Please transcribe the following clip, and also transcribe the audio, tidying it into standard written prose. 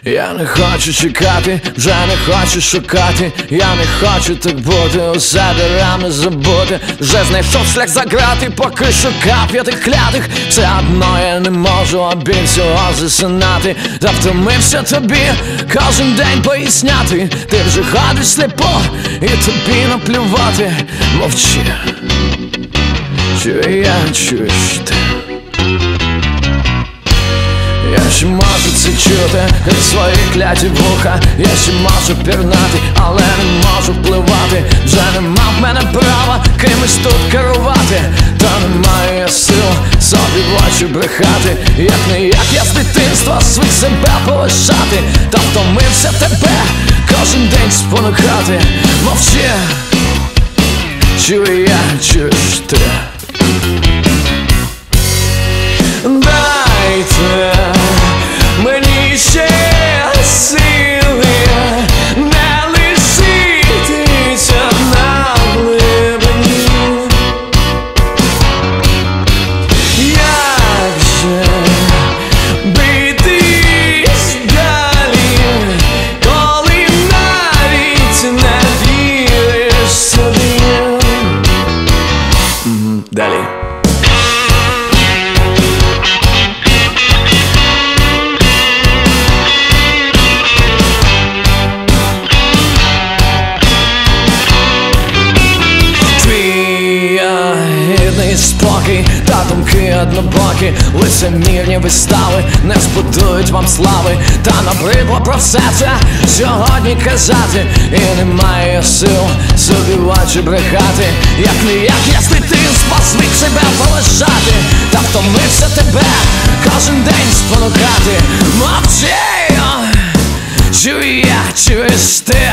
Я не хочу чекати, вже не хочу шукати. Я не хочу так бути, у себе рано забути. Вже знайшов шлях заграти, поки шукав я тих клятих. Все одно я не можу обіль цього засинати. Та втомився тобі кожен день поясняти. Ти вже ходиш сліпо і тобі наплювати. Мовчи, чую я, чуєш ти. Я ще можу це чути крізь свої кляті вуха. Я ще можу пірнати, але не можу впливати. Вже нема в мене права кимось тут керувати. Та немає я сил собі в очі брехати. Як не як я з дитинства свій себе полишати. Та втомився тебе кожен день спонукати. Мовчи, чую я, чуєш ти. Дайте мені ще сили, не лишитися на глибині. Як же битись далі, коли навіть не віриш собі? Далі. Спокій та думки однобокі, лицемірні вистави не збудують вам слави. Та набридло про все це сьогодні казати. І немає сил собі в очі брехати. Як не як я з дитинства звик себе полишати. Та втомився тебе кожен день спонукати. Мовчи, чую я, чуєш ти.